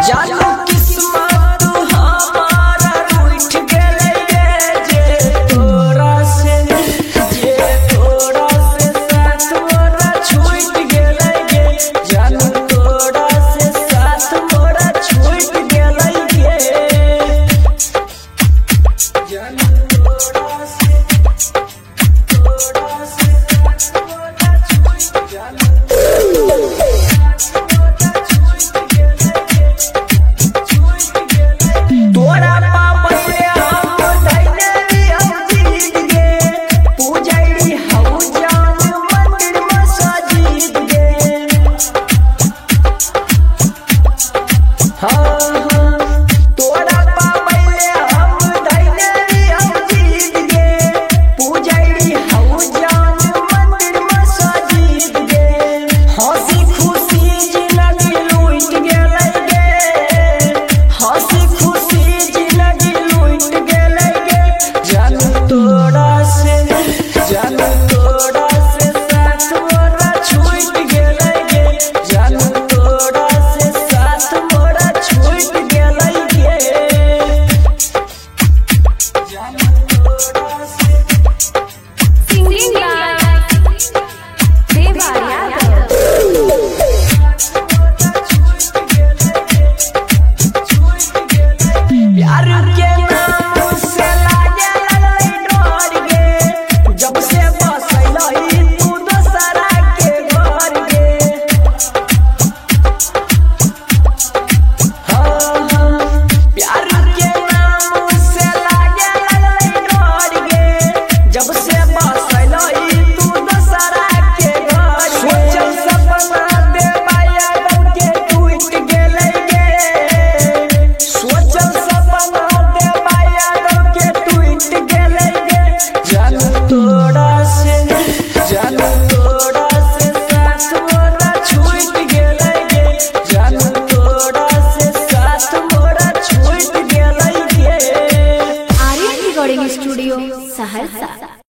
जानो किस्मत हमारा रूठ गेले जे तोरा से साथ मोरा छूट गेले जानो तोरा से साथ मोरा छूट गेले जानो तोरा से तोरा पापे हम धैले हम जीत गे पूजैली हऊ जान मंदिर मस्जिद गे हाँ